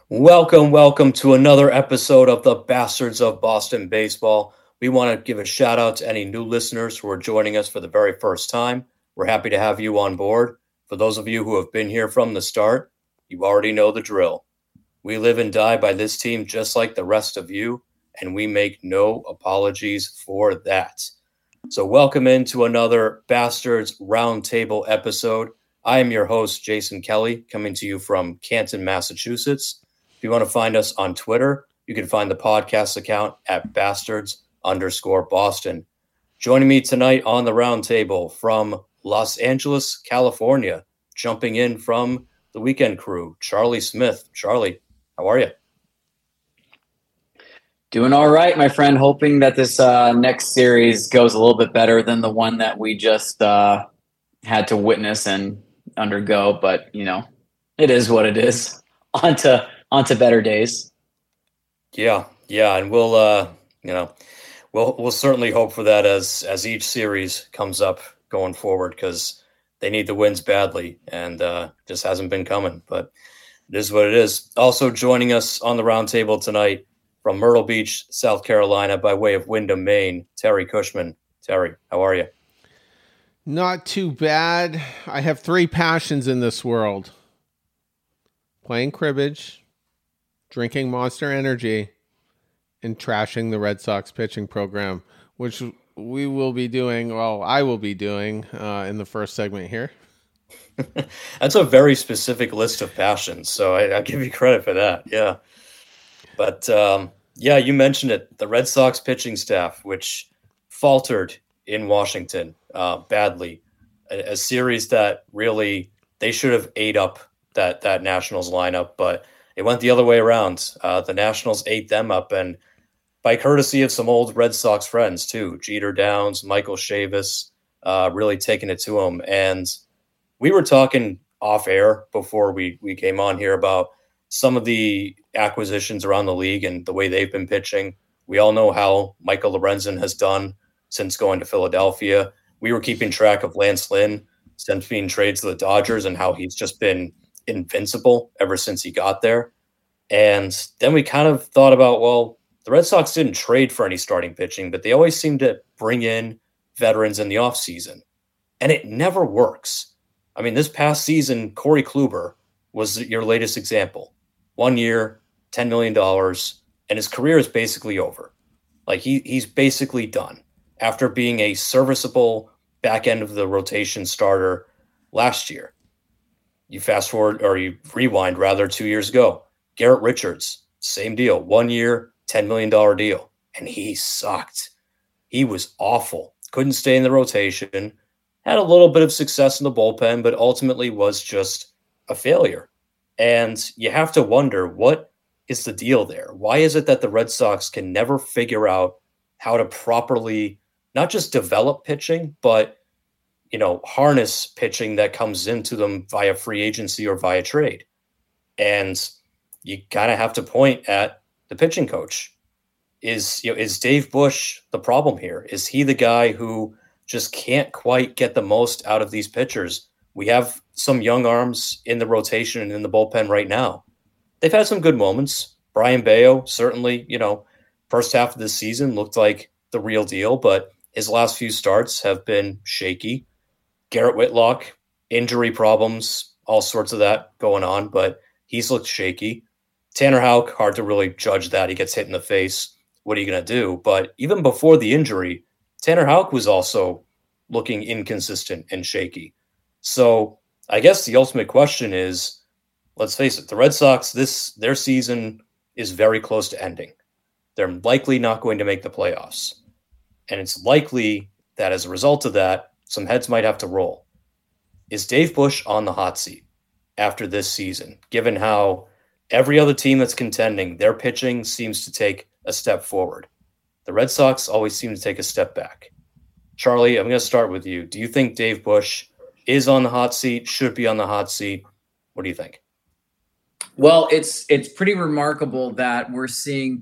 Welcome to another episode of the Bastards of Boston Baseball. We want to give a shout out to any new listeners who are joining us for the very first time. We're happy to have you on board. For those of you who have been here from the start, you already know the drill. We live and die by this team just like the rest of you, and we make no apologies for that. So, welcome into another Bastards Roundtable episode. I am your host, Jason Kelly, coming to you from Canton, Massachusetts. If you want to find us on Twitter, you can find the podcast account at bastards_Boston. Joining me tonight on the roundtable from Los Angeles, California, jumping in from the weekend crew, Charlie Smith. Charlie, how are you? Doing all right, my friend. Hoping that this next series goes a little bit better than the one that we just had to witness and undergo. But it is what it is. On to better days. Yeah, and we'll certainly hope for that as each series comes up going forward because they need the wins badly and just hasn't been coming. But it is what it is. Also joining us on the roundtable tonight from Myrtle Beach, South Carolina, by way of Windham, Maine, Terry Cushman. Terry, how are you? Not too bad. I have three passions in this world: playing cribbage, drinking Monster Energy, and trashing the Red Sox pitching program, which we will be doing, well, I will be doing in the first segment here. That's a very specific list of passions, so I give you credit for that. Yeah. But you mentioned it, the Red Sox pitching staff, which faltered in Washington badly. A series that really they should have ate up that Nationals lineup, but it went the other way around. The Nationals ate them up, and by courtesy of some old Red Sox friends too, Jeter Downs, Michael Chavis, really taking it to them. And we were talking off air before we came on here about some of the acquisitions around the league and the way they've been pitching. We all know how Michael Lorenzen has done since going to Philadelphia. We were keeping track of Lance Lynn since being traded to the Dodgers and how he's just been invincible ever since he got there. And then we kind of thought about, well, the Red Sox didn't trade for any starting pitching, but they always seem to bring in veterans in the offseason. And it never works. I mean, this past season, Corey Kluber was your latest example. 1 year, $10 million, and his career is basically over. Like he's basically done after being a serviceable back end of the rotation starter last year. You fast forward, or you rewind rather, 2 years ago. Garrett Richards, same deal. 1 year, $10 million deal. And he sucked. He was awful. Couldn't stay in the rotation. Had a little bit of success in the bullpen, but ultimately was just a failure. And you have to wonder, what is the deal there? Why is it that the Red Sox can never figure out how to properly not just develop pitching, but harness pitching that comes into them via free agency or via trade? And you kind of have to point at the pitching coach. Is Dave Bush the problem here? Is he the guy who just can't quite get the most out of these pitchers? We have some young arms in the rotation and in the bullpen right now. They've had some good moments. Brian Bayo, certainly, first half of this season looked like the real deal, but his last few starts have been shaky. Garrett Whitlock, injury problems, all sorts of that going on, but he's looked shaky. Tanner Houck, hard to really judge that. He gets hit in the face. What are you going to do? But even before the injury, Tanner Houck was also looking inconsistent and shaky. So I guess the ultimate question is, let's face it, the Red Sox, their season is very close to ending. They're likely not going to make the playoffs. And it's likely that as a result of that, some heads might have to roll. Is Dave Bush on the hot seat after this season, given how every other team that's contending, their pitching seems to take a step forward? The Red Sox always seem to take a step back. Charlie, I'm going to start with you. Do you think Dave Bush is on the hot seat, should be on the hot seat? What do you think? Well, it's pretty remarkable that we're seeing,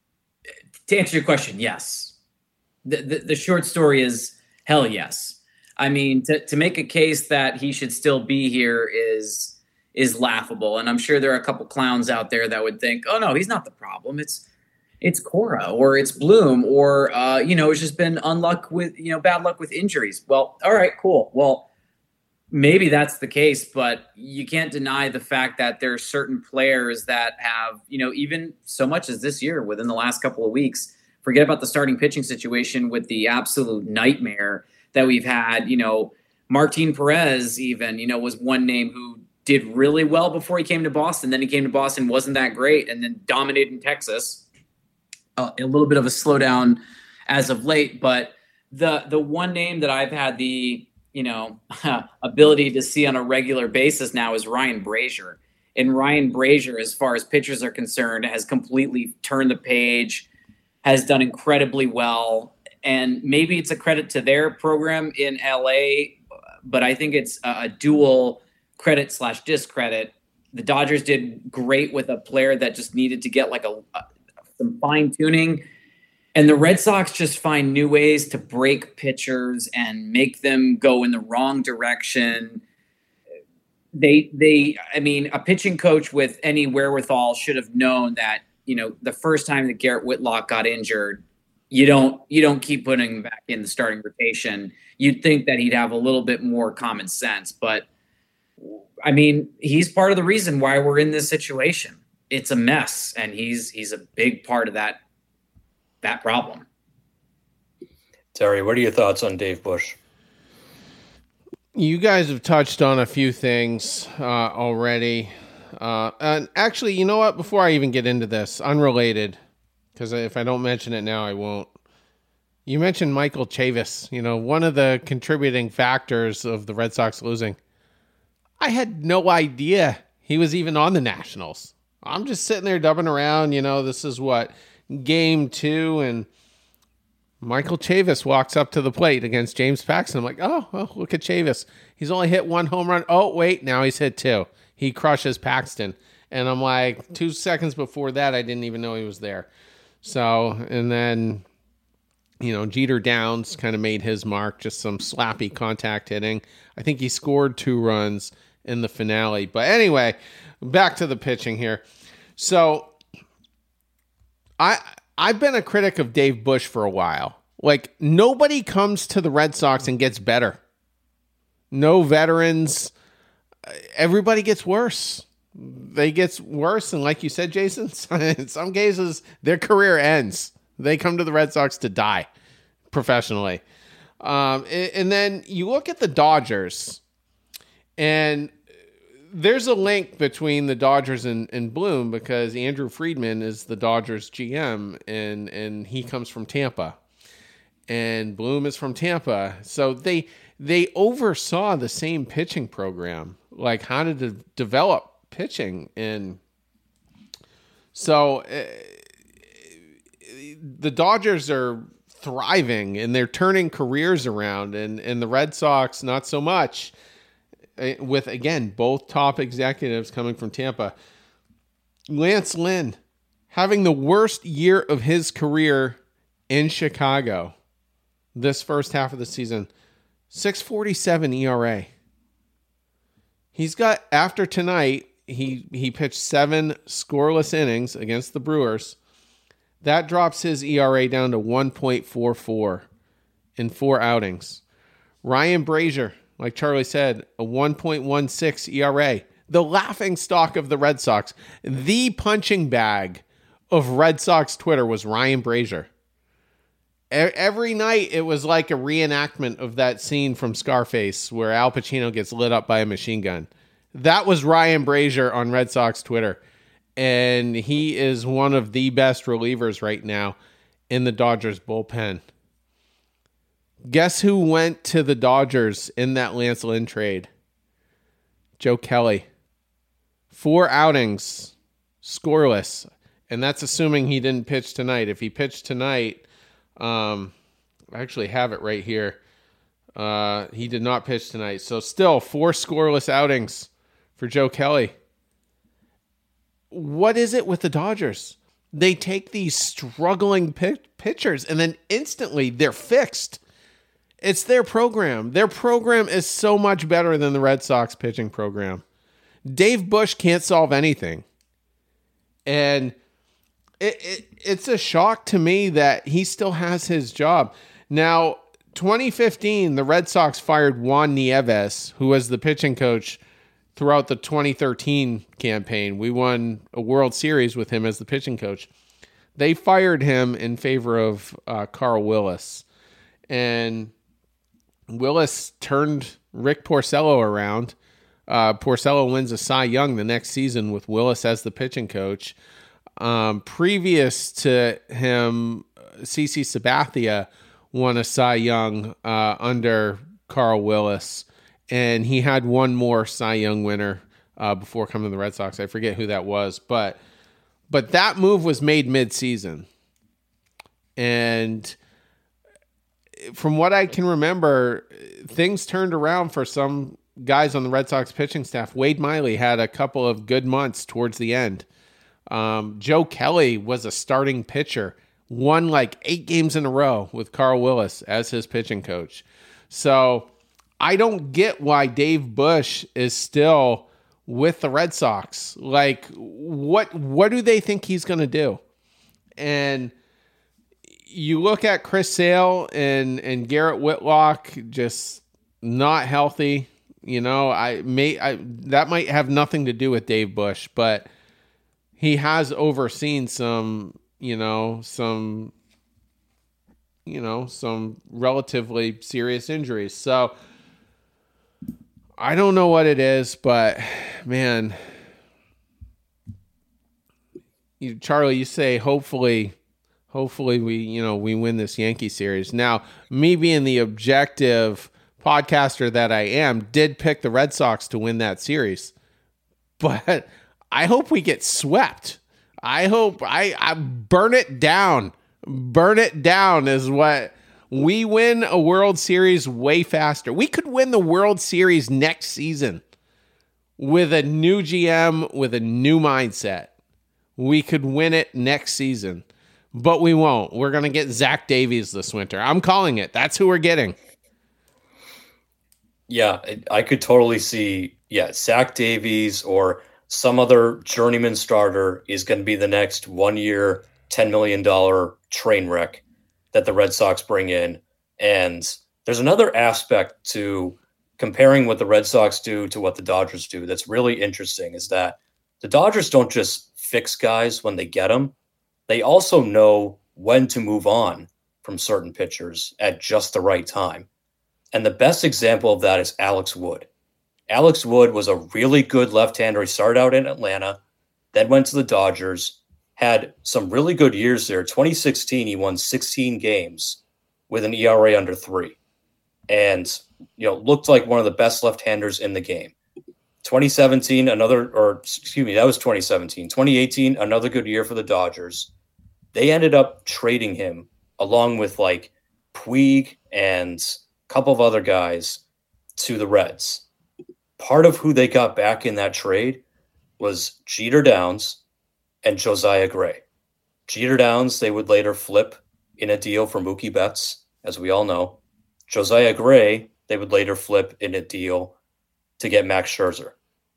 to answer your question, yes. The short story is hell yes. I mean, to make a case that he should still be here is is laughable. And I'm sure there are a couple clowns out there that would think, oh no, he's not the problem. It's Cora or it's Bloom or, it's just been bad luck with injuries. Well, all right, cool. Well, maybe that's the case, but you can't deny the fact that there are certain players that have, even so much as this year within the last couple of weeks, forget about the starting pitching situation with the absolute nightmare that we've had. Martin Perez even, was one name who did really well before he came to Boston. Then he came to Boston, wasn't that great, and then dominated in Texas. A little bit of a slowdown as of late, but the one name that I've had the ability to see on a regular basis now is Ryan Brazier. And Ryan Brazier, as far as pitchers are concerned, has completely turned the page, has done incredibly well. And maybe it's a credit to their program in LA, but I think it's a dual credit / discredit. The Dodgers did great with a player that just needed to get some fine tuning. And the Red Sox just find new ways to break pitchers and make them go in the wrong direction. A pitching coach with any wherewithal should have known that, the first time that Garrett Whitlock got injured, you don't keep putting him back in the starting rotation. You'd think that he'd have a little bit more common sense, but he's part of the reason why we're in this situation. It's a mess, and he's a big part of that problem. Terry, what are your thoughts on Dave Bush? You guys have touched on a few things already. And actually, you know what? Before I even get into this, unrelated, because if I don't mention it now, I won't. You mentioned Michael Chavis, one of the contributing factors of the Red Sox losing. I had no idea he was even on the Nationals. I'm just sitting there dubbing around, this is what, game 2, and Michael Chavis walks up to the plate against James Paxton. I'm like, oh, look at Chavis. He's only hit 1 home run. Oh, wait, now he's hit 2. He crushes Paxton. And I'm like, 2 seconds before that, I didn't even know he was there. So, and then, Jeter Downs kind of made his mark, just some slappy contact hitting. I think he scored 2 runs in the finale. But anyway, back to the pitching here. So, I've been a critic of Dave Bush for a while. Like, nobody comes to the Red Sox and gets better. No veterans. Everybody gets worse. They get worse, and like you said, Jason, in some cases, their career ends. They come to the Red Sox to die professionally. And then you look at the Dodgers, and there's a link between the Dodgers and Bloom because Andrew Friedman is the Dodgers GM, and he comes from Tampa, and Bloom is from Tampa. So they oversaw the same pitching program, like how to develop pitching. And so the Dodgers are thriving and they're turning careers around, and the Red Sox not so much, with, again, both top executives coming from Tampa. Lance Lynn having the worst year of his career in Chicago this first half of the season. 6.47 ERA. He's got, after tonight, he pitched 7 scoreless innings against the Brewers. That drops his ERA down to 1.44 in 4 outings. Ryan Brazier, like Charlie said, a 1.16 ERA. The laughing stock of the Red Sox. The punching bag of Red Sox Twitter was Ryan Brazier. Every night it was like a reenactment of that scene from Scarface where Al Pacino gets lit up by a machine gun. That was Ryan Brazier on Red Sox Twitter. And he is one of the best relievers right now in the Dodgers bullpen. Guess who went to the Dodgers in that Lance Lynn trade? Joe Kelly. 4 outings, scoreless. And that's assuming he didn't pitch tonight. If he pitched tonight, I actually have it right here. He did not pitch tonight. So still 4 scoreless outings for Joe Kelly. What is it with the Dodgers? They take these struggling pitchers and then instantly they're fixed. It's their program. Their program is so much better than the Red Sox pitching program. Dave Bush can't solve anything. And it's a shock to me that he still has his job. Now, 2015, the Red Sox fired Juan Nieves, who was the pitching coach throughout the 2013 campaign. We won a World Series with him as the pitching coach. They fired him in favor of Carl Willis. And Willis turned Rick Porcello around. Porcello wins a Cy Young the next season with Willis as the pitching coach. Previous to him, CC Sabathia won a Cy Young under Carl Willis, and he had one more Cy Young winner before coming to the Red Sox. I forget who that was, but that move was made mid-season. And from what I can remember, things turned around for some guys on the Red Sox pitching staff. Wade Miley had a couple of good months towards the end. Joe Kelly was a starting pitcher, won like 8 games in a row with Carl Willis as his pitching coach. So I don't get why Dave Bush is still with the Red Sox. Like, what do they think he's going to do? And you look at Chris Sale and Garrett Whitlock, just not healthy. You know, that might have nothing to do with Dave Bush, but he has overseen some relatively serious injuries. So I don't know what it is, but man, Charlie, you say hopefully we win this Yankee series. Now, me being the objective podcaster that I am, did pick the Red Sox to win that series, but I hope we get swept. I hope I burn it down. Burn it down is what we win a World Series way faster. We could win the World Series next season with a new GM, with a new mindset. We could win it next season, but we won't. We're going to get Zach Davies this winter. I'm calling it. That's who we're getting. Yeah, I could totally see, Zach Davies or some other journeyman starter is going to be the next 1 year, $10 million train wreck that the Red Sox bring in. And there's another aspect to comparing what the Red Sox do to what the Dodgers do that's really interesting, is that the Dodgers don't just fix guys when they get them. They also know when to move on from certain pitchers at just the right time. And the best example of that is Alex Wood. Alex Wood was a really good left-hander. He started out in Atlanta, then went to the Dodgers, had some really good years there. 2016, he won 16 games with an ERA under 3 and, looked like one of the best left-handers in the game. 2017, that was 2017. 2018, another good year for the Dodgers. They ended up trading him along with like Puig and a couple of other guys to the Reds. Part of who they got back in that trade was Jeter Downs and Josiah Gray. Jeter Downs, they would later flip in a deal for Mookie Betts, as we all know. Josiah Gray, they would later flip in a deal to get Max Scherzer.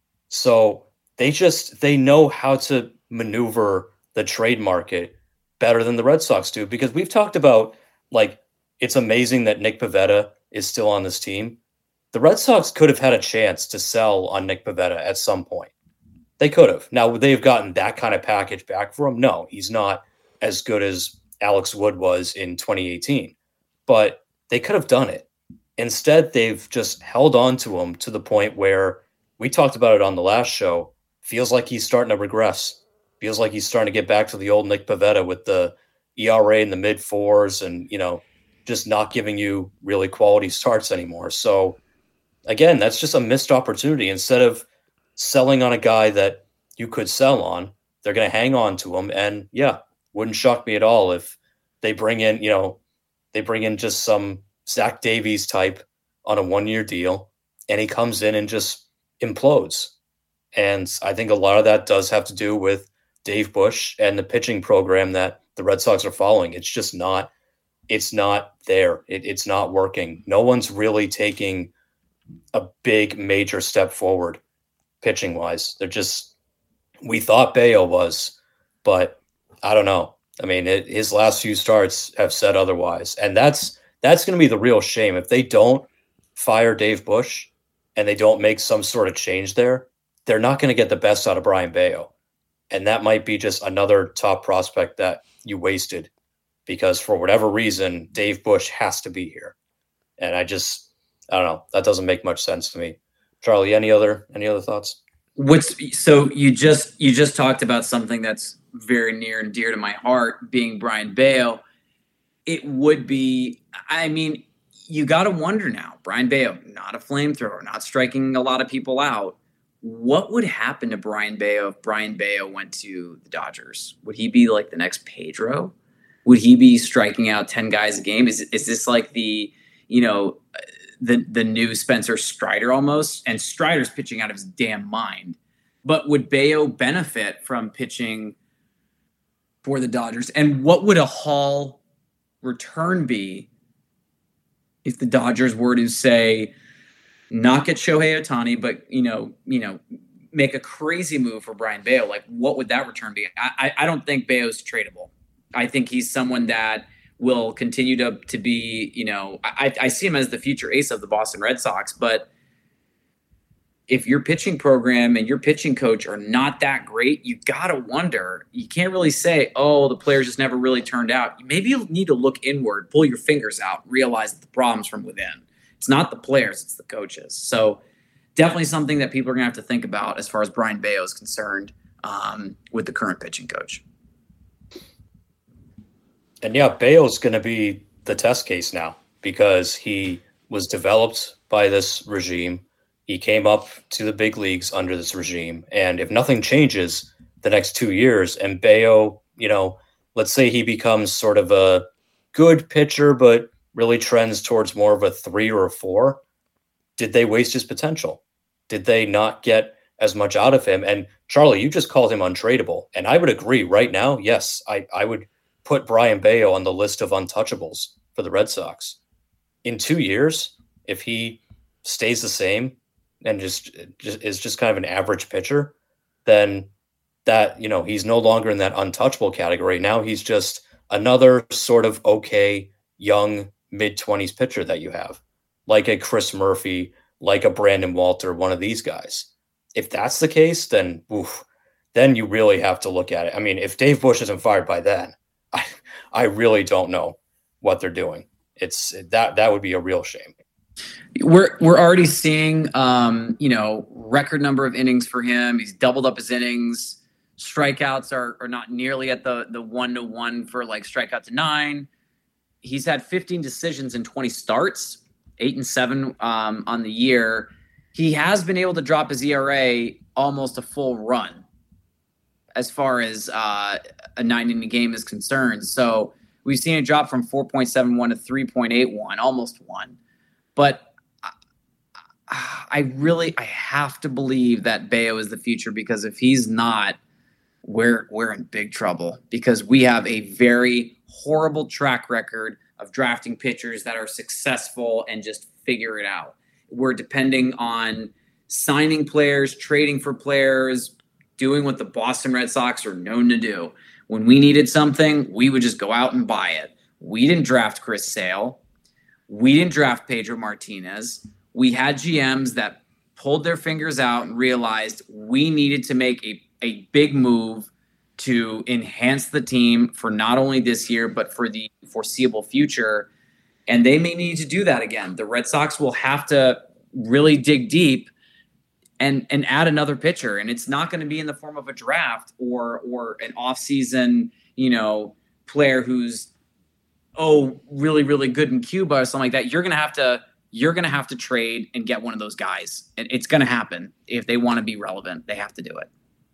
So they know how to maneuver the trade market better than the Red Sox do, because we've talked about, like, it's amazing that Nick Pivetta is still on this team. The Red Sox could have had a chance to sell on Nick Pivetta at some point. They could have. Now, would they have gotten that kind of package back for him? No, he's not as good as Alex Wood was in 2018. But they could have done it. Instead, they've just held on to him to the point where, we talked about it on the last show, feels like he's starting to regress. Feels like he's starting to get back to the old Nick Pivetta with the ERA in the mid-4s and, just not giving you really quality starts anymore. So, again, that's just a missed opportunity. Instead of selling on a guy that you could sell on, they're going to hang on to him. And wouldn't shock me at all if they bring in just some Zach Davies type on a 1-year deal, and he comes in and just implodes. And I think a lot of that does have to do with Dave Bush and the pitching program that the Red Sox are following. It's just not there. It's not working. No one's really taking a big major step forward pitching wise. We thought Bayo was, but I don't know. I mean, his last few starts have said otherwise. And that's going to be the real shame. If they don't fire Dave Bush and they don't make some sort of change there, they're not going to get the best out of Brayan Bello. And that might be just another top prospect that you wasted because for whatever reason, Dave Bush has to be here. And I don't know. That doesn't make much sense to me. Charlie, any other thoughts? So you just talked about something that's very near and dear to my heart, being Brayan Bello. It would be, I mean, you got to wonder now, Brayan Bello, not a flamethrower, not striking a lot of people out. What would happen to Brayan Bello if Brayan Bello went to the Dodgers? Would he be like the next Pedro? Would he be striking out 10 guys a game? Is this like the new Spencer Strider almost? And Strider's pitching out of his damn mind. But would Bello benefit from pitching for the Dodgers? And what would a Hall return be if the Dodgers were to say, not get Shohei Ohtani, but make a crazy move for Brayan Bello? Like, what would that return be? I don't think Bello's tradable. I think he's someone that will continue to be, I see him as the future ace of the Boston Red Sox. But if your pitching program and your pitching coach are not that great, you got to wonder. You can't really say, oh, the players just never really turned out. Maybe you need to look inward, pull your fingers out, realize that the problem's from within. It's not the players, it's the coaches. So definitely something that people are going to have to think about as far as Brayan Bello is concerned with the current pitching coach. And yeah, Bello's going to be the test case now because he was developed by this regime. He came up to the big leagues under this regime. And if nothing changes the next 2 years and Bello, let's say he becomes sort of a good pitcher, but really trends towards more of a 3 or a 4, did they waste his potential? Did they not get as much out of him? And Charlie, you just called him untradeable. And I would agree right now. Yes, I would put Brayan Bello on the list of untouchables for the Red Sox. In 2 years, if he stays the same and just is just kind of an average pitcher, then that, he's no longer in that untouchable category. Now he's just another sort of okay, young, mid-20s pitcher that you have, like a Chris Murphy, like a Brandon Walter, one of these guys. If that's the case, then then you really have to look at it. I mean, if Dave Bush isn't fired by then, I really don't know what they're doing. It's that would be a real shame. We're already seeing record number of innings for him. He's doubled up his innings. Strikeouts are not nearly at the 1-to-1 for like strikeout to 9. He's had 15 decisions in 20 starts, 8-7 on the year. He has been able to drop his ERA almost a full run as far as a 9-inning game is concerned. So we've seen it drop from 4.71 to 3.81, almost 1. But I have to believe that Bello is the future, because if he's not, we're in big trouble, because we have a very horrible track record of drafting pitchers that are successful and just figure it out. We're depending on signing players, trading for players, doing what the Boston Red Sox are known to do. When we needed something, we would just go out and buy it. We didn't draft Chris Sale. We didn't draft Pedro Martinez. We had GMs that pulled their fingers out and realized we needed to make a big move to enhance the team for not only this year, but for the foreseeable future. And they may need to do that again. The Red Sox will have to really dig deep and add another pitcher. And it's not going to be in the form of a draft or an offseason, player who's, really, really good in Cuba or something like that. You're going to have to trade and get one of those guys. And it's going to happen. If they want to be relevant, they have to do it.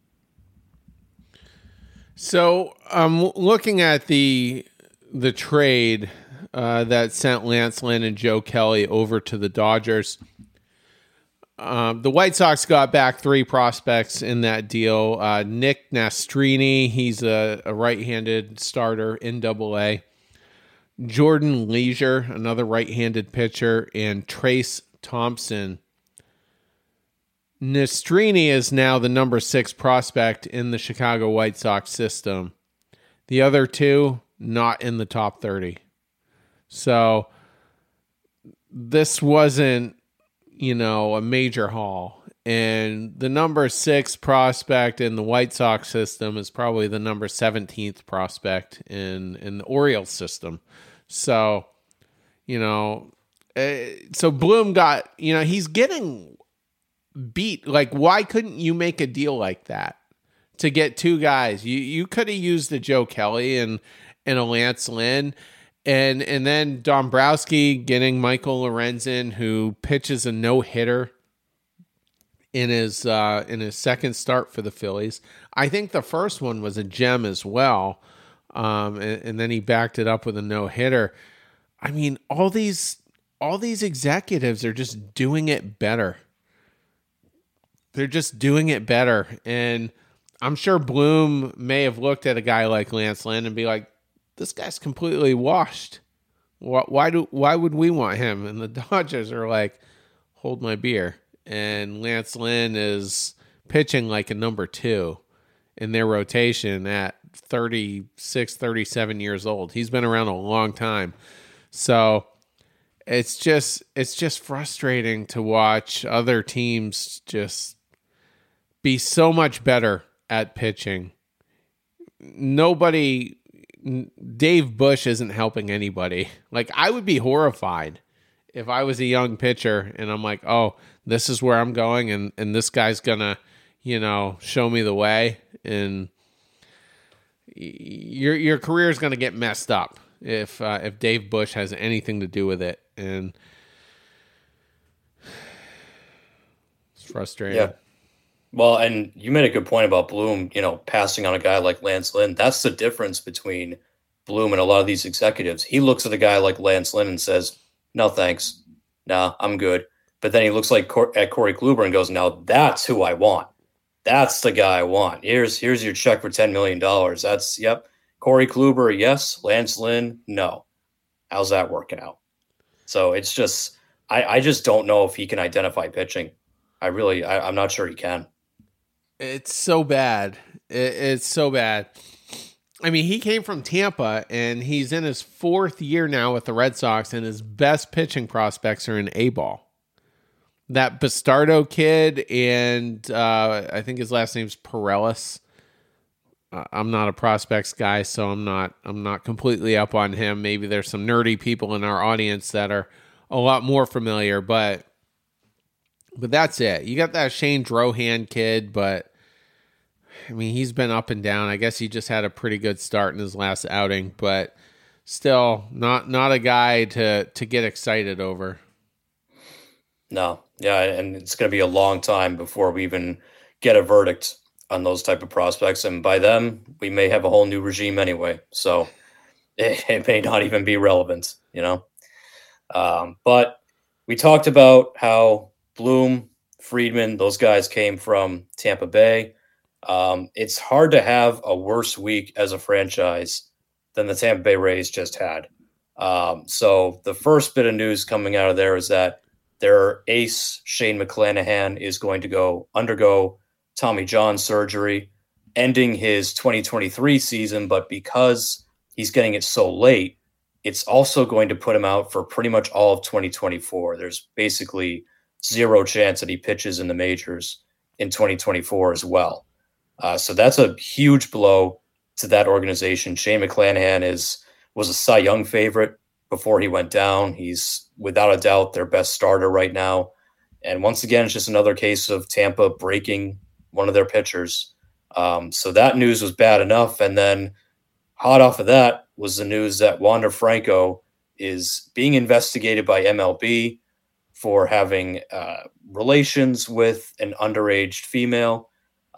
So looking at the trade that sent Lance Lynn and Joe Kelly over to the Dodgers, the White Sox got back 3 prospects in that deal. Nick Nastrini, he's a right-handed starter in AA. Jordan Leisure, another right-handed pitcher, and Trace Thompson. Nastrini is now the number 6 prospect in the Chicago White Sox system. The other two, not in the top 30. So this wasn't, a major haul. And the number 6 prospect in the White Sox system is probably the number 17th prospect in the Orioles system. So, so Bloom got, he's getting beat. Like, why couldn't you make a deal like that to get 2 guys? You could have used a Joe Kelly and a Lance Lynn, and then Dombrowski getting Michael Lorenzen, who pitches a no-hitter in his second start for the Phillies. I think the first one was a gem as well, and then he backed it up with a no-hitter. I mean, all these executives are just doing it better. They're just doing it better. And I'm sure Bloom may have looked at a guy like Lance Lynn and be like, this guy's completely washed. Why would we want him? And the Dodgers are like, hold my beer. And Lance Lynn is pitching like a number 2 in their rotation at 36, 37 years old. He's been around a long time. So it's just frustrating to watch other teams just be so much better at pitching. Dave Bush isn't helping anybody. Like, I would be horrified if I was a young pitcher and I'm like, oh, this is where I'm going and this guy's gonna, show me the way, and your career is gonna get messed up if Dave Bush has anything to do with it. And it's frustrating. Yeah. Well, and you made a good point about Bloom, passing on a guy like Lance Lynn. That's the difference between Bloom and a lot of these executives. He looks at a guy like Lance Lynn and says, no, thanks. Nah, I'm good. But then he looks at Corey Kluber and goes, now that's who I want. That's the guy I want. Here's your check for $10 million. That's, yep. Corey Kluber, yes. Lance Lynn, no. How's that working out? So it's just, I just don't know if he can identify pitching. I'm not sure he can. It's so bad. It's so bad. I mean, he came from Tampa, and he's in his 4th year now with the Red Sox, and his best pitching prospects are in A-ball. That Bastardo kid, and I think his last name's Perellis. I'm not a prospects guy, so I'm not completely up on him. Maybe there's some nerdy people in our audience that are a lot more familiar, but that's it. You got that Shane Drohan kid, but I mean, he's been up and down. I guess he just had a pretty good start in his last outing, but still not a guy to get excited over. No. Yeah, and it's going to be a long time before we even get a verdict on those type of prospects. And by then, we may have a whole new regime anyway. So it may not even be relevant, But we talked about how Bloom, Friedman, those guys came from Tampa Bay. It's hard to have a worse week as a franchise than the Tampa Bay Rays just had. So the first bit of news coming out of there is that their ace, Shane McClanahan, is going to undergo Tommy John surgery, ending his 2023 season. But because he's getting it so late, it's also going to put him out for pretty much all of 2024. There's basically zero chance that he pitches in the majors in 2024 as well. So that's a huge blow to that organization. Shane McClanahan was a Cy Young favorite before he went down. He's without a doubt their best starter right now. And once again, it's just another case of Tampa breaking one of their pitchers. So that news was bad enough. And then hot off of that was the news that Wander Franco is being investigated by MLB for having relations with an underage female.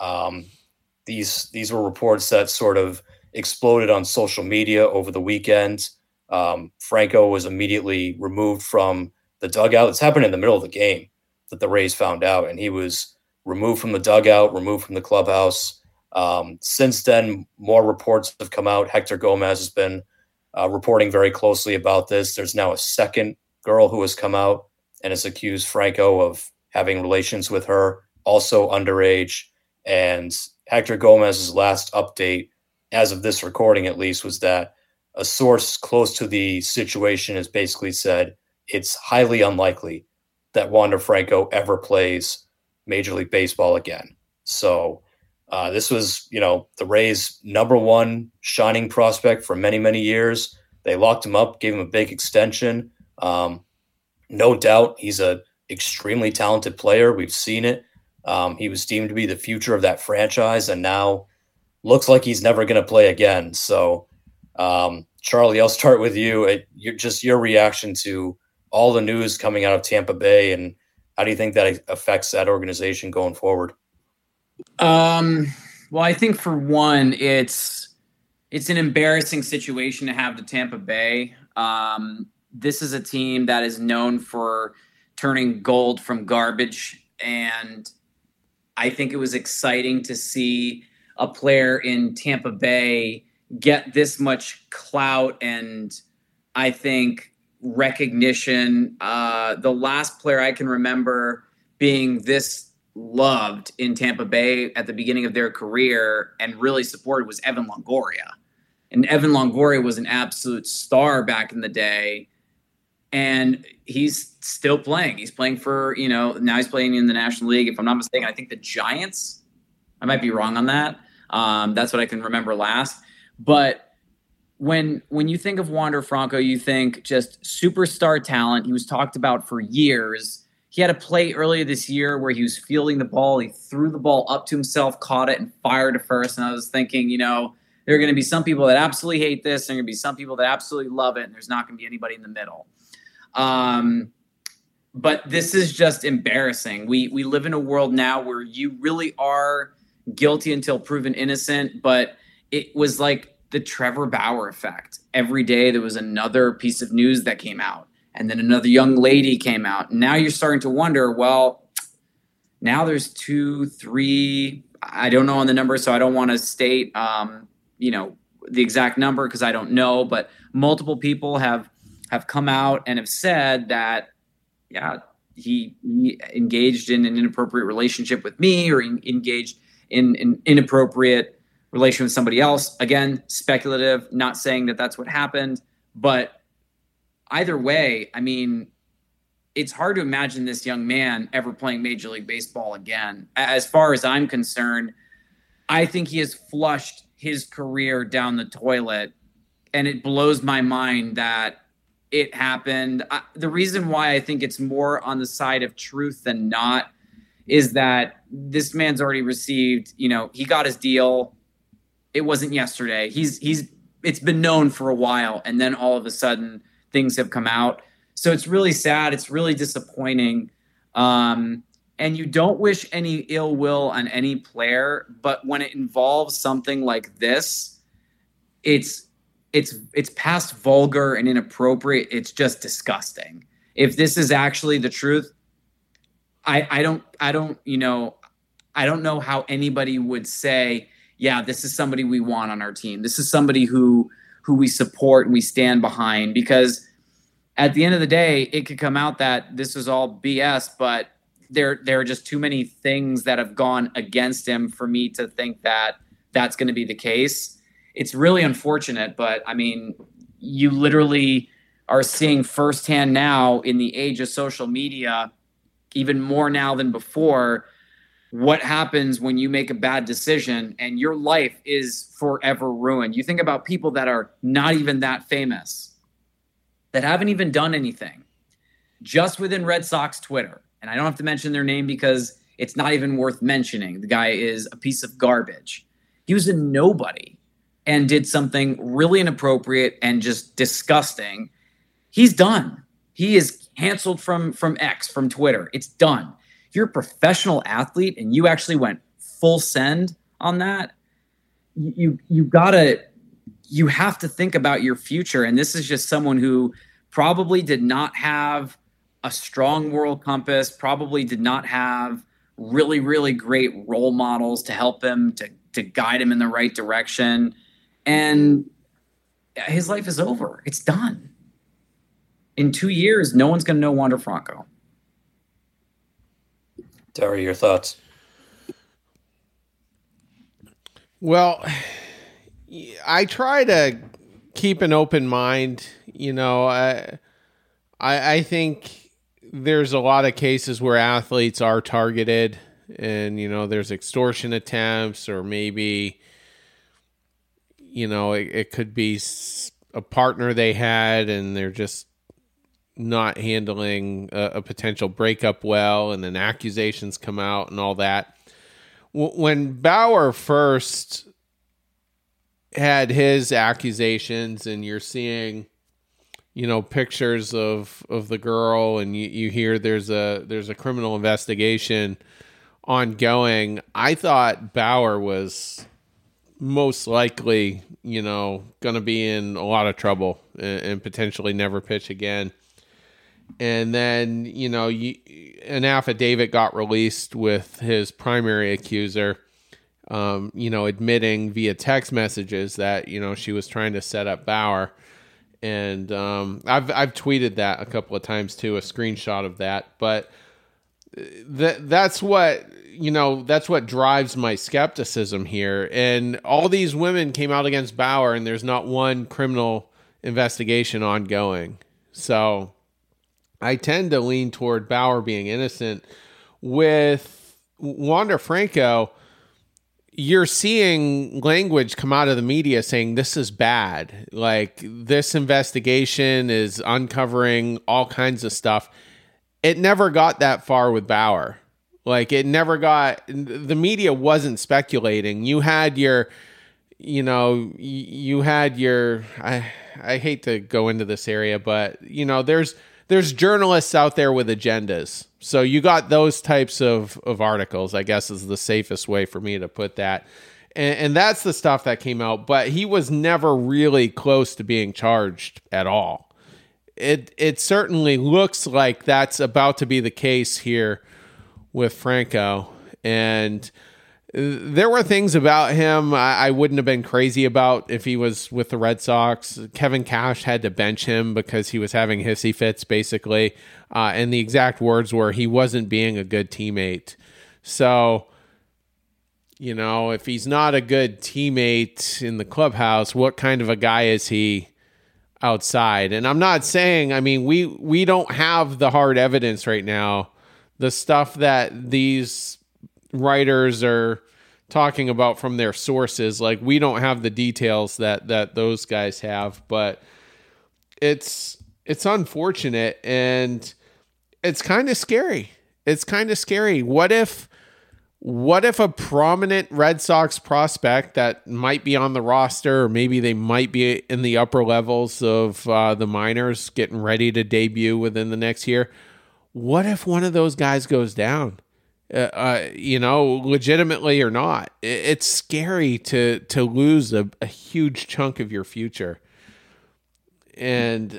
These were reports that sort of exploded on social media over the weekend. Franco was immediately removed from the dugout. It's happened in the middle of the game that the Rays found out, and he was removed from the dugout, removed from the clubhouse. Since then, more reports have come out. Hector Gomez has been reporting very closely about this. There's now a second girl who has come out and has accused Franco of having relations with her also underage. And Hector Gomez's last update, as of this recording at least, was that a source close to the situation has basically said it's highly unlikely that Wander Franco ever plays Major League Baseball again. So this was, the Rays' number one shining prospect for many, many years. They locked him up, gave him a big extension. No doubt he's a extremely talented player. We've seen it. He was deemed to be the future of that franchise, and now looks like he's never going to play again. So, Charlie, I'll start with you. Your reaction to all the news coming out of Tampa Bay, and how do you think that affects that organization going forward? Well, I think for one, it's an embarrassing situation to have to Tampa Bay. This is a team that is known for turning gold from garbage, and I think it was exciting to see a player in Tampa Bay get this much clout and, I think, recognition. The last player I can remember being this loved in Tampa Bay at the beginning of their career and really supported was Evan Longoria. And Evan Longoria was an absolute star back in the day. And he's still playing. He's playing for, now he's playing in the National League. If I'm not mistaken, I think the Giants. I might be wrong on that. That's what I can remember last. But when you think of Wander Franco, you think just superstar talent. He was talked about for years. He had a play earlier this year where he was fielding the ball. He threw the ball up to himself, caught it, and fired to first. And I was thinking, there are going to be some people that absolutely hate this. There are going to be some people that absolutely love it. And there's not going to be anybody in the middle. But this is just embarrassing. We live in a world now where you really are guilty until proven innocent, but it was like the Trevor Bauer effect. Every day there was another piece of news that came out, and then another young lady came out. And now you're starting to wonder, well, now there's 2, 3, I don't know on the number, so I don't want to state, the exact number because I don't know, but multiple people have come out and have said that, he engaged in an inappropriate relationship with me or engaged in an inappropriate relation with somebody else. Again, speculative, not saying that that's what happened, but either way, I mean, it's hard to imagine this young man ever playing Major League Baseball again. As far as I'm concerned, I think he has flushed his career down the toilet, and it blows my mind that it happened. The reason why I think it's more on the side of truth than not is that this man's already received, he got his deal. It wasn't yesterday. It's been known for a while, and then all of a sudden things have come out. So it's really sad. It's really disappointing. And you don't wish any ill will on any player, but when it involves something like this, it's past vulgar and inappropriate. It's just disgusting. If this is actually the truth, I don't know how anybody would say, yeah, this is somebody we want on our team. This is somebody who we support and we stand behind, because at the end of the day, it could come out that this is all BS, but there are just too many things that have gone against him for me to think that that's going to be the case. It's really unfortunate, but I mean, you literally are seeing firsthand now in the age of social media, even more now than before, what happens when you make a bad decision and your life is forever ruined. You think about people that are not even that famous, that haven't even done anything, just within Red Sox Twitter. And I don't have to mention their name because it's not even worth mentioning. The guy is a piece of garbage. He was a nobody and did something really inappropriate and just disgusting. He's done. He is canceled from X, from Twitter. It's done. If you're a professional athlete and you actually went full send on that, you have to think about your future. And this is just someone who probably did not have a strong moral compass, probably did not have really, really great role models to help him, to guide him in the right direction. And his life is over. It's done. In 2 years, no one's going to know Wander Franco. Terry, your thoughts? Well, I try to keep an open mind. I think there's a lot of cases where athletes are targeted, and there's extortion attempts, or maybe it could be a partner they had and they're just not handling a potential breakup well, and then accusations come out and all that. When Bauer first had his accusations, and you're seeing pictures of the girl, and you hear there's a criminal investigation ongoing, I thought Bauer was most likely going to be in a lot of trouble and potentially never pitch again. And then an affidavit got released with his primary accuser admitting via text messages that she was trying to set up Bauer. And I've tweeted that a couple of times too, a screenshot of that. But that's what drives my skepticism here. And all these women came out against Bauer, and there's not one criminal investigation ongoing. So I tend to lean toward Bauer being innocent. With Wander Franco, you're seeing language come out of the media saying this is bad. Like, this investigation is uncovering all kinds of stuff. It never got that far with Bauer. Like, the media wasn't speculating. You had your, I hate to go into this area, but there's journalists out there with agendas. So you got those types of articles, I guess is the safest way for me to put that. And that's the stuff that came out, but he was never really close to being charged at all. It certainly looks like that's about to be the case here with Franco. And there were things about him I wouldn't have been crazy about if he was with the Red Sox. Kevin Cash had to bench him because he was having hissy fits, basically. And the exact words were, he wasn't being a good teammate. So, if he's not a good teammate in the clubhouse, what kind of a guy is he outside? And I'm not saying, we don't have the hard evidence right now. The stuff that these writers are talking about from their sources, like, we don't have the details that those guys have, but it's unfortunate, and it's kind of scary. What if a prominent Red Sox prospect that might be on the roster, or maybe they might be in the upper levels of the minors getting ready to debut within the next year, what if one of those guys goes down? Legitimately or not? It's scary to lose a huge chunk of your future. And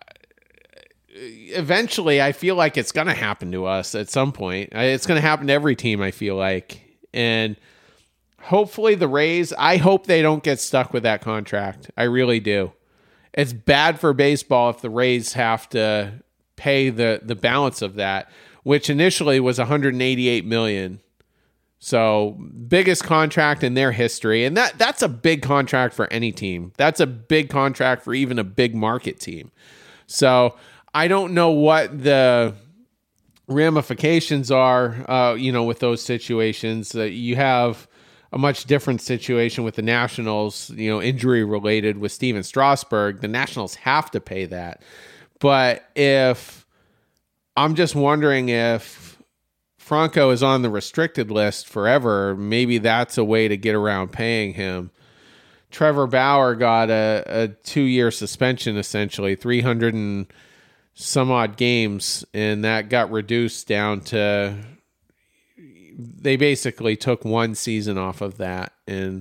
eventually I feel like it's going to happen to us at some point. It's going to happen to every team, I feel like. And hopefully the Rays, I hope they don't get stuck with that contract. I really do. It's bad for baseball if the Rays have to pay the balance of that, which initially was $188 million. So biggest contract in their history. And that's a big contract for any team. That's a big contract for even a big market team. So I don't know what the ramifications are, with those situations. You have a much different situation with the Nationals, injury related with Steven Strasburg. The Nationals have to pay that. But I'm just wondering if Franco is on the restricted list forever, maybe that's a way to get around paying him. Trevor Bauer got a 2-year suspension, essentially, 300 and some odd games, and that got reduced down to, they basically took one season off of that, and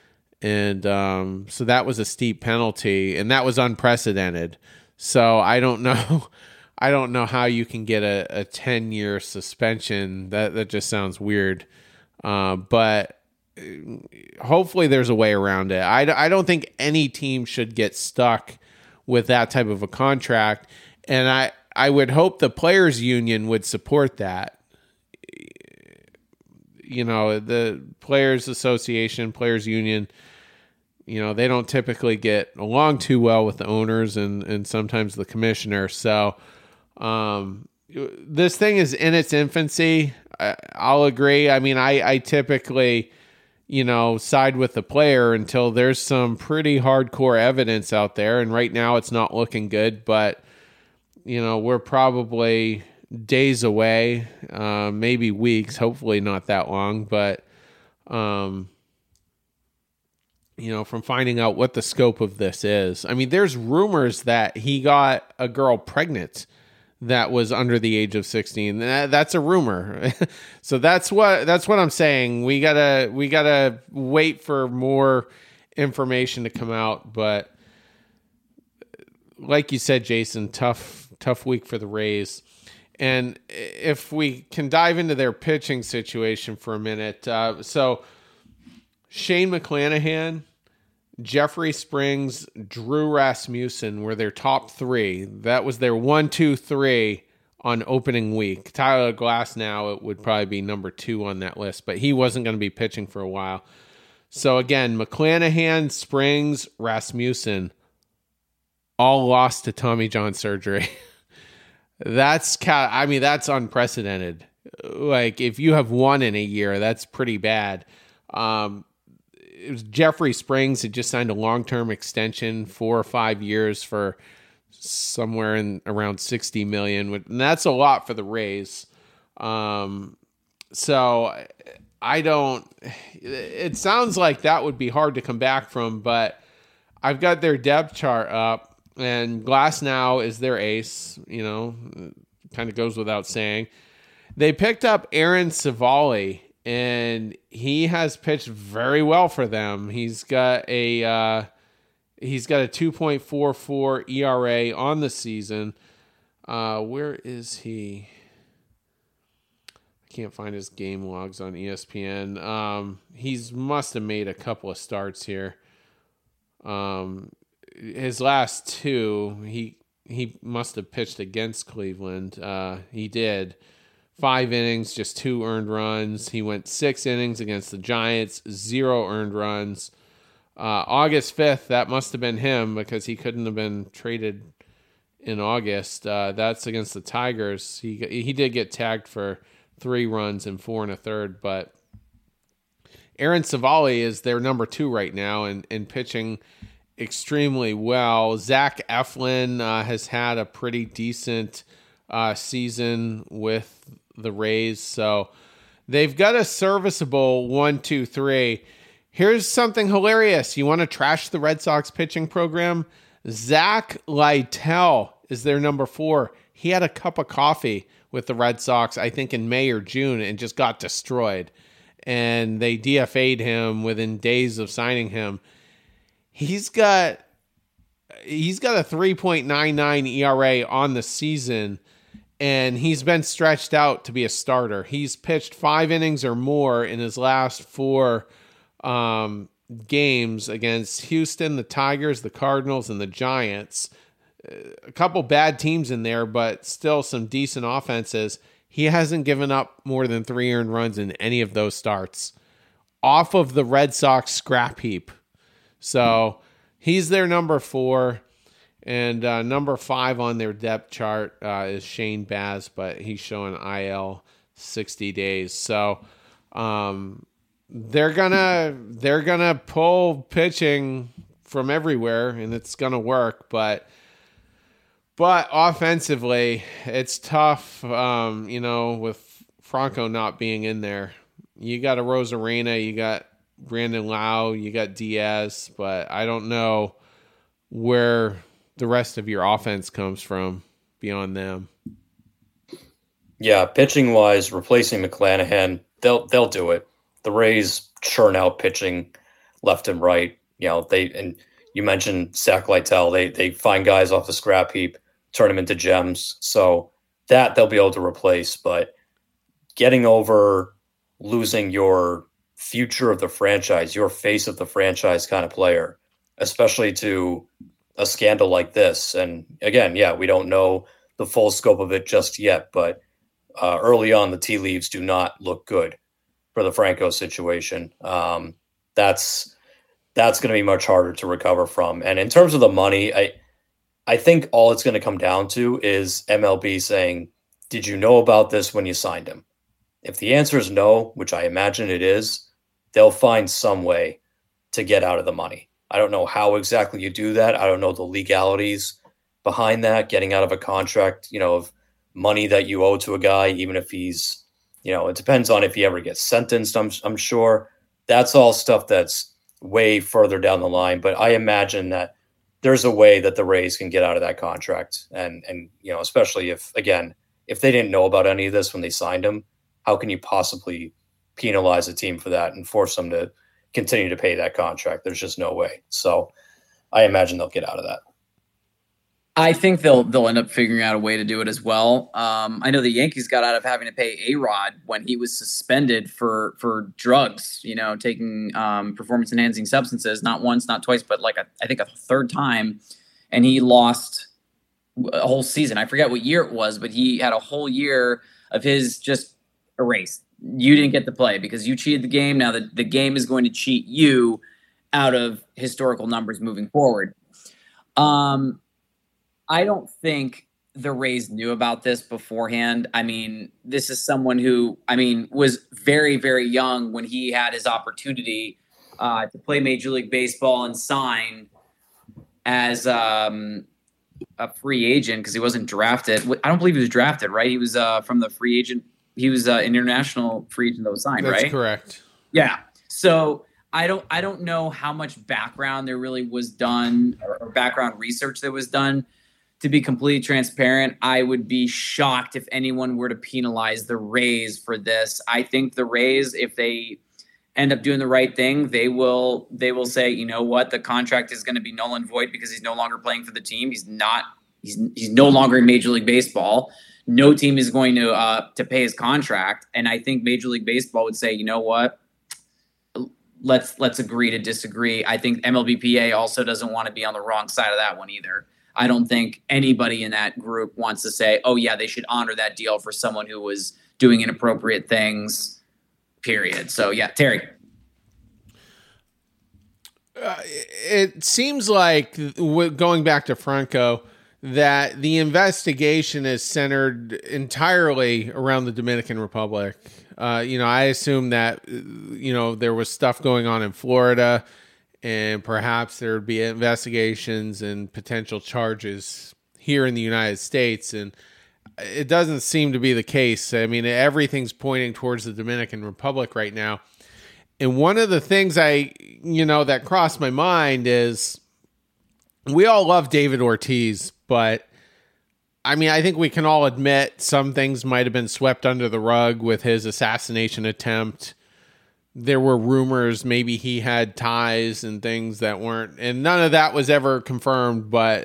so that was a steep penalty, and that was unprecedented. So I don't know how you can get a 10-year suspension. That just sounds weird. But hopefully there's a way around it. I don't think any team should get stuck with that type of a contract. And I would hope the players union would support that. the Players Association, Players Union, they don't typically get along too well with the owners and sometimes the commissioner. So this thing is in its infancy. I'll agree. I mean, I typically, side with the player until there's some pretty hardcore evidence out there. And right now it's not looking good, but we're probably days away, maybe weeks, hopefully not that long, but, from finding out what the scope of this is. I mean, there's rumors that he got a girl pregnant that was under the age of 16. That's a rumor. So that's what I'm saying. We gotta wait for more information to come out. But like you said, Jason, tough week for the Rays. And if we can dive into their pitching situation for a minute. So Shane McClanahan, Jeffrey Springs, Drew Rasmussen were their top three. That was their 1, 2, 3 on opening week. Tyler Glasnow, it would probably be number 2 on that list, but he wasn't going to be pitching for a while. So again, McClanahan, Springs, Rasmussen, all lost to Tommy John surgery. That's unprecedented. Like, if you have one in a year, that's pretty bad. It was Jeffrey Springs had just signed a long-term extension, 4 or 5 years for somewhere in around $60 million, and that's a lot for the Rays. So it sounds like that would be hard to come back from, but I've got their depth chart up, and Glasnow is their ace, kind of goes without saying. They picked up Aaron Savali, and he has pitched very well for them. He's got a 2.44 ERA on the season. Where is he? I can't find his game logs on ESPN. He's must have made a couple of starts here. His last 2, he must have pitched against Cleveland. He did. 5 innings, just 2 earned runs. He went 6 innings against the Giants, 0 earned runs. August 5th, that must have been him because he couldn't have been traded in August. That's against the Tigers. He did get tagged for 3 runs and 4 1/3, but Aaron Savali is their number 2 right now and pitching extremely well. Zach Eflin has had a pretty decent season with the Rays, so they've got a serviceable 1, 2, 3. Here's something hilarious. You want to trash the Red Sox pitching program? Zach Lytle is their number 4. He had a cup of coffee with the Red Sox, I think in May or June, and just got destroyed. And they DFA'd him within days of signing him. He's got a 3.99 ERA on the season, and he's been stretched out to be a starter. He's pitched 5 innings or more in his last 4 games against Houston, the Tigers, the Cardinals, and the Giants. A couple bad teams in there, but still some decent offenses. He hasn't given up more than 3 earned runs in any of those starts off of the Red Sox scrap heap. So he's their number 4. And number 5 on their depth chart is Shane Baz, but he's showing IL 60 days. So they're gonna pull pitching from everywhere, and it's gonna work. But offensively, it's tough. With Franco not being in there, you got a Rosarena, you got Brandon Lau, you got Diaz, but I don't know where the rest of your offense comes from beyond them. Yeah, pitching wise, replacing McClanahan, they'll do it. The Rays churn out pitching left and right. And you mentioned Zach Lytle. They find guys off the scrap heap, turn them into gems. So that they'll be able to replace. But getting over losing your future of the franchise, your face of the franchise kind of player, especially to a scandal like this. And again, yeah, we don't know the full scope of it just yet, but early on, the tea leaves do not look good for the Franco situation. That's going to be much harder to recover from. And in terms of the money, I think all it's going to come down to is MLB saying, did you know about this when you signed him? If the answer is no, which I imagine it is, they'll find some way to get out of the money. I don't know how exactly you do that. I don't know the legalities behind that, getting out of a contract, of money that you owe to a guy, even if he's, it depends on if he ever gets sentenced, I'm sure. That's all stuff that's way further down the line. But I imagine that there's a way that the Rays can get out of that contract. And especially if they didn't know about any of this when they signed him, how can you possibly penalize a team for that and force them to continue to pay that contract? There's just no way. So I imagine they'll get out of that. I think they'll end up figuring out a way to do it as well. I know the Yankees got out of having to pay A-Rod when he was suspended for drugs, taking performance-enhancing substances, not once, not twice, but I think a third time, and he lost a whole season. I forget what year it was, but he had a whole year of his just erased. You didn't get to play because you cheated the game. Now the game is going to cheat you out of historical numbers moving forward. I don't think the Rays knew about this beforehand. I mean, this is someone who, was very, very young when he had his opportunity to play Major League Baseball and sign as a free agent because he wasn't drafted. I don't believe he was drafted, right? He was from the free agent. He was an international free agent that was signed, right? That's correct. Yeah. So I don't know how much background there really was done or background research that was done. To be completely transparent, I would be shocked if anyone were to penalize the Rays for this. I think the Rays, if they end up doing the right thing, they will say, you know what, the contract is going to be null and void because he's no longer playing for the team. He's no longer in Major League Baseball. No team is going to pay his contract. And I think Major League Baseball would say, you know what, let's agree to disagree. I think MLBPA also doesn't want to be on the wrong side of that one either. I don't think anybody in that group wants to say, oh, yeah, they should honor that deal for someone who was doing inappropriate things, period. So, yeah, Terry. It seems like, going back to Franco, that the investigation is centered entirely around the Dominican Republic. I assume that, there was stuff going on in Florida, and perhaps there would be investigations and potential charges here in the United States. And it doesn't seem to be the case. I mean, everything's pointing towards the Dominican Republic right now. And one of the things that crossed my mind is we all love David Ortiz, but I think we can all admit some things might have been swept under the rug with his assassination attempt. There were rumors maybe he had ties and things that weren't, and none of that was ever confirmed, but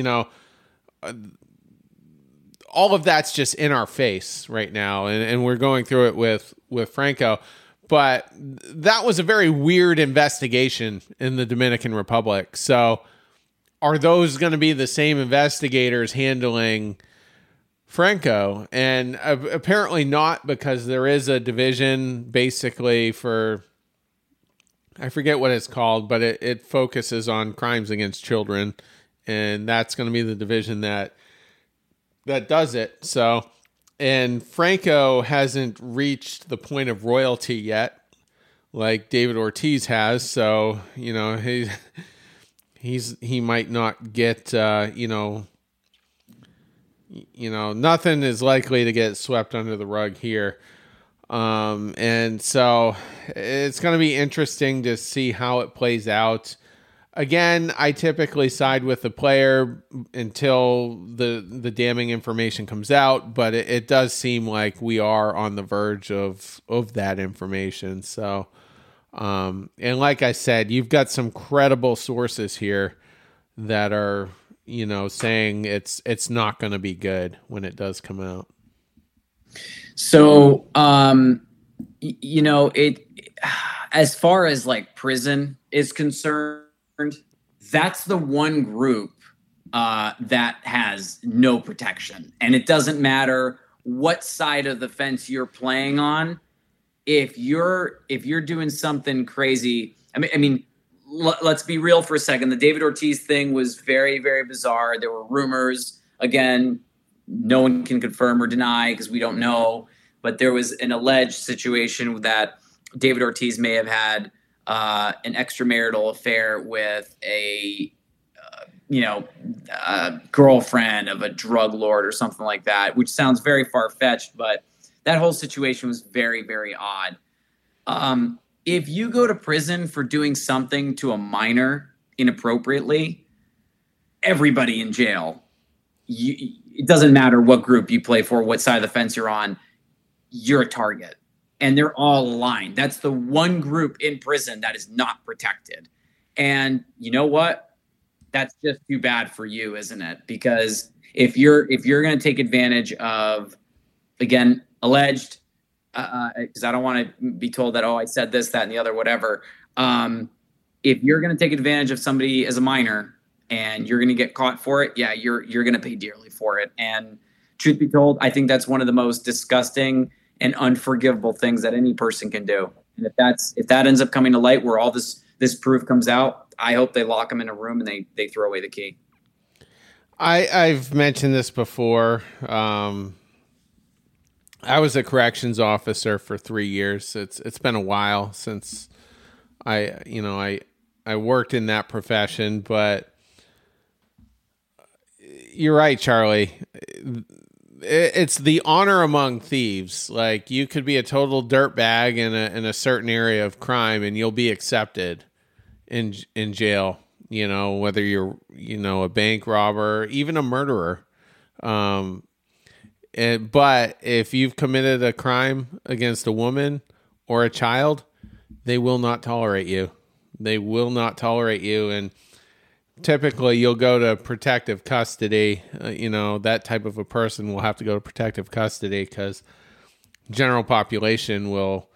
all of that's just in our face right now. And we're going through it with Franco, but that was a very weird investigation in the Dominican Republic. So are those going to be the same investigators handling Franco? And apparently not, because there is a division basically for, I forget what it's called, but it focuses on crimes against children, and that's going to be the division that does it. So, and Franco hasn't reached the point of royalty yet, like David Ortiz has. So, he might not get, nothing is likely to get swept under the rug here. And so it's going to be interesting to see how it plays out. Again, I typically side with the player until the damning information comes out, but it does seem like we are on the verge of that information. So, and like I said, you've got some credible sources here that are, saying it's not going to be good when it does come out. So, as far as like prison is concerned, that's the one group that has no protection. And it doesn't matter what side of the fence you're playing on. if you're doing something crazy, I mean, let's be real for a second. The David Ortiz thing was very, very bizarre. There were rumors. Again, no one can confirm or deny because we don't know. But there was an alleged situation that David Ortiz may have had an extramarital affair with a girlfriend of a drug lord or something like that, which sounds very far-fetched, but that whole situation was very, very odd. If you go to prison for doing something to a minor inappropriately, everybody in jail, it doesn't matter what group you play for, what side of the fence you're on, you're a target. And they're all aligned. That's the one group in prison that is not protected. And you know what? That's just too bad for you, isn't it? Because if you're going to take advantage of, again, alleged, because I don't want to be told that, oh, I said this, that, and the other, whatever. If you're going to take advantage of somebody as a minor and you're going to get caught for it, yeah, you're going to pay dearly for it. And truth be told, I think that's one of the most disgusting and unforgivable things that any person can do. And if that ends up coming to light where all this proof comes out, I hope they lock them in a room and they throw away the key. I've mentioned this before. I was a corrections officer for 3 years. It's been a while since I worked in that profession, but you're right, Charlie. It's the honor among thieves. Like, you could be a total dirtbag in a certain area of crime and you'll be accepted in jail, whether you're, a bank robber, even a murderer. But if you've committed a crime against a woman or a child, they will not tolerate you. They will not tolerate you. And typically you'll go to protective custody. That type of a person will have to go to protective custody because general population will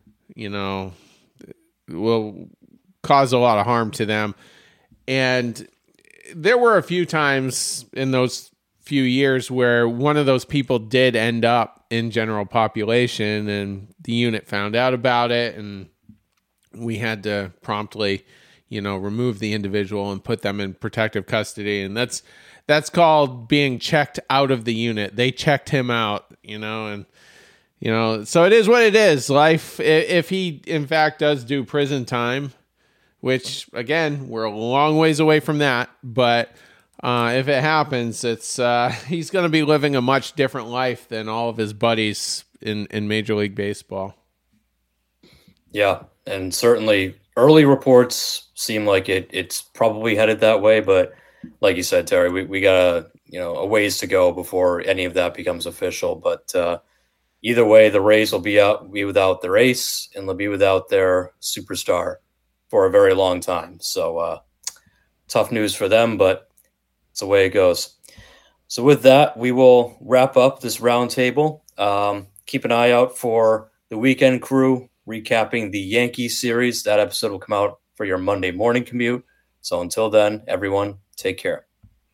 cause a lot of harm to them. And there were a few times in those few years where one of those people did end up in general population and the unit found out about it, and we had to promptly, remove the individual and put them in protective custody. And that's called being checked out of the unit. They checked him out, and so it is what it is. Life, if he in fact does do prison time, which again, we're a long ways away from that, but if it happens, it's he's going to be living a much different life than all of his buddies in Major League Baseball. Yeah, and certainly early reports seem like it's probably headed that way, but like you said, Terry, we got a ways to go before any of that becomes official. But either way, the Rays will be without their ace and they'll be without their superstar for a very long time. So tough news for them, but it's the way it goes. So with that, we will wrap up this roundtable. Keep an eye out for the Weekend Crew recapping the Yankees series. That episode will come out for your Monday morning commute. So until then, everyone, take care.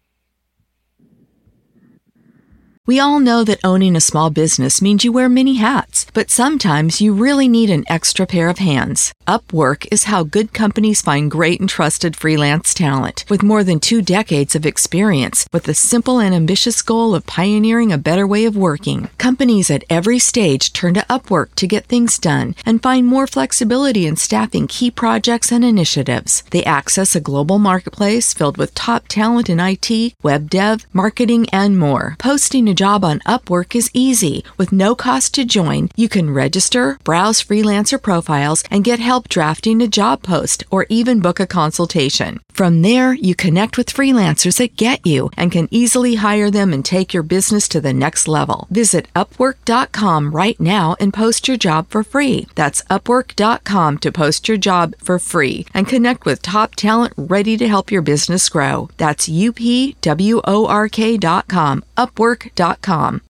We all know that owning a small business means you wear many hats, but sometimes you really need an extra pair of hands. Upwork is how good companies find great and trusted freelance talent. With more than 2 decades of experience, with the simple and ambitious goal of pioneering a better way of working, companies at every stage turn to Upwork to get things done and find more flexibility in staffing key projects and initiatives. They access a global marketplace filled with top talent in IT, web dev, marketing, and more. Posting a job on Upwork is easy. With no cost to join, you can register, browse freelancer profiles, and get help drafting a job post or even book a consultation. From there, you connect with freelancers that get you and can easily hire them and take your business to the next level. Visit Upwork.com right now and post your job for free. That's Upwork.com to post your job for free and connect with top talent ready to help your business grow. That's UPWORK.com, Upwork.com.